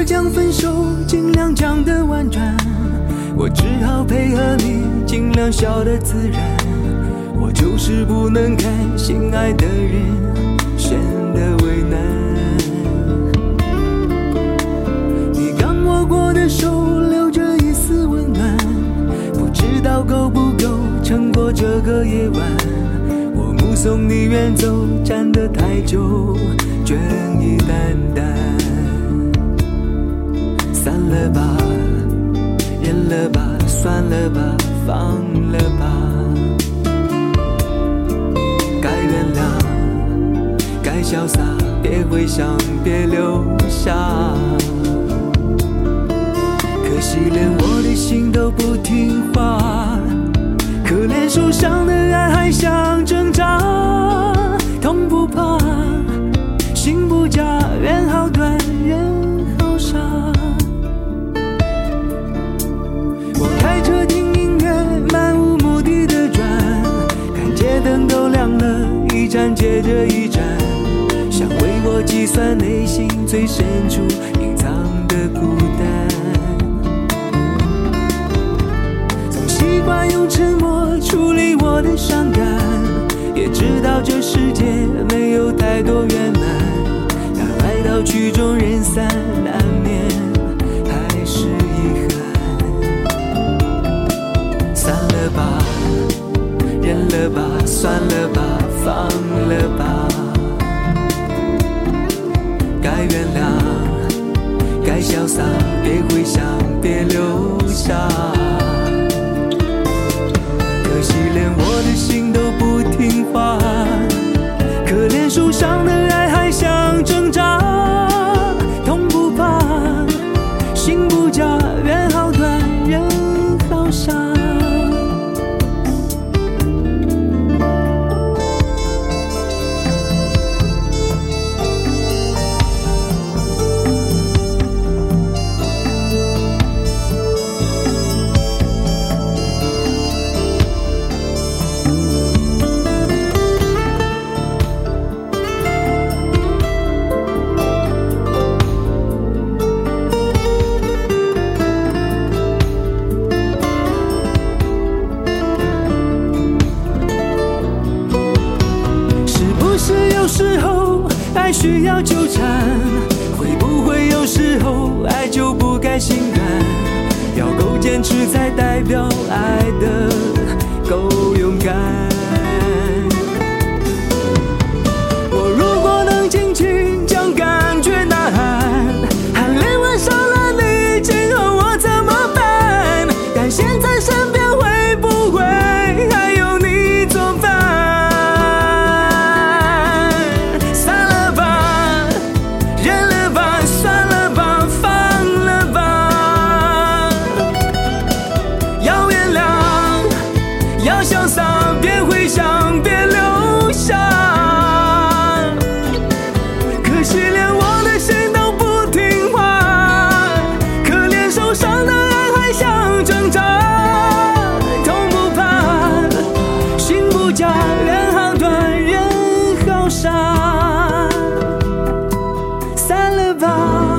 着将分手尽量讲得婉转，我只好配合你，尽量笑得自然。我就是不能看心爱的人显得为难。你刚握过的手留着一丝温暖，不知道够不够撑过这个夜晚。我目送你远走，站得太久，倦意淡淡。散了吧，忍了吧，算了吧，放了吧。该原谅，该潇洒，别回想，别留下。可惜连我的心都不听话，可怜受伤的爱还想挣扎。痛不怕，心不假，缘好短，人好傻。我开车听音乐，漫无目的的转，看街灯都亮了，一站接着一站，想为我计算内心最深处隐藏的孤单。总习惯用沉默处理我的伤感，也知道这世界没有太多圆满，但爱到曲终人散，难免还是遗憾。散了吧，忍了吧，算了吧，放了吧。该原谅，该潇洒，别回想，别留下。可惜连我的心都不听话，可怜受伤的爱还想挣扎。痛不怕，心不假，缘好短，人好傻。有时候爱需要纠缠，会不会有时候爱就不该心软？要够坚持才代表爱的够勇敢。我如果能尽情将感觉呐喊，寒冷吻上了你，今后我怎么办？但现在身边会不会还有你作伴？潇洒，别回想，别留下。可惜连我的心都不听话，可怜受伤的爱还想挣扎。痛不怕，心不假，缘好短，人好傻。散了吧。